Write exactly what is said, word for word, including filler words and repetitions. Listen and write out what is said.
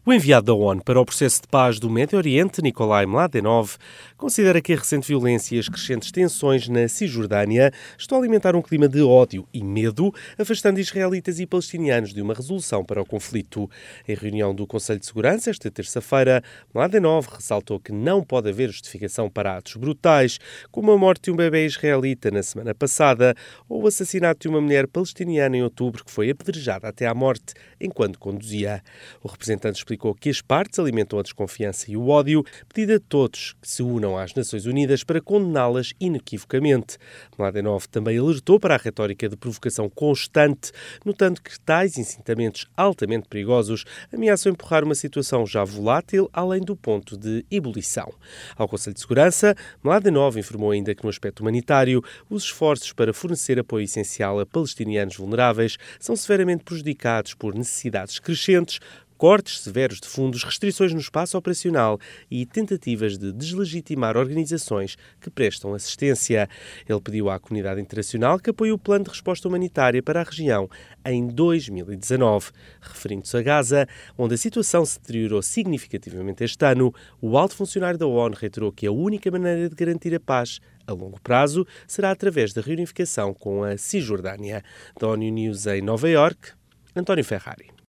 O enviado da ONU para o processo de paz do Médio Oriente, Nikolai Mladenov, considera que a recente violência e as crescentes tensões na Cisjordânia estão a alimentar um clima de ódio e medo, afastando israelitas e palestinianos de uma resolução para o conflito. Em reunião do Conselho de Segurança, esta terça-feira, Mladenov ressaltou que não pode haver justificação para atos brutais, como a morte de um bebê israelita na semana passada ou o assassinato de uma mulher palestiniana em outubro que foi apedrejada até à morte enquanto conduzia. O representante explicou que as partes alimentam a desconfiança e o ódio, pedindo a todos que se unam às Nações Unidas para condená-las inequivocamente. Mladenov também alertou para a retórica de provocação constante, notando que tais incitamentos altamente perigosos ameaçam empurrar uma situação já volátil além do ponto de ebulição. Ao Conselho de Segurança, Mladenov informou ainda que no aspecto humanitário, os esforços para fornecer apoio essencial a palestinianos vulneráveis são severamente prejudicados por necessidades crescentes, cortes severos de fundos, restrições no espaço operacional e tentativas de deslegitimar organizações que prestam assistência. Ele pediu à comunidade internacional que apoie o plano de resposta humanitária para a região em dois mil e dezanove. Referindo-se a Gaza, onde a situação se deteriorou significativamente este ano, o alto funcionário da ONU reiterou que a única maneira de garantir a paz a longo prazo será através da reunificação com a Cisjordânia. Da ONU News em Nova Iorque, António Ferrari.